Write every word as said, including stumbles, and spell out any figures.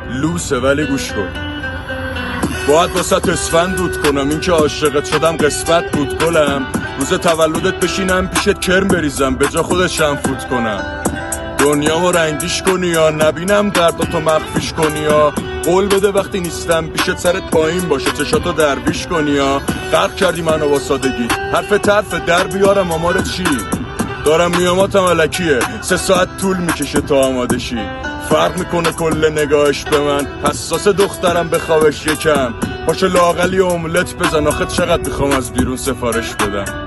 لوسه ولی گوش کن. باید واسه اسفند دود کنم، این که عاشقت شدم قسمت بود گلم. روز تولدت بشینم پیشت کرم بریزم به جا خودت شنفوت کنم. دنیامو رنگیش کنی یا نبینم درداتو مخفیش کنی یا قول بده وقتی نیستم پیشت سرت پایین باشه چشاتو درویش کنی یا غرق کردی منو با سادگی حرف طرف در بیارم آمار چی. دارم میاماتم علکیه سه ساعت طول میکشه تا آماده شی. فرق میکنه کل نگاهش به من، حساس دخترم بخوابش یکم. پاشو لااقل یه املت بزن آخه چقدر میخوام از بیرون سفارش بدم.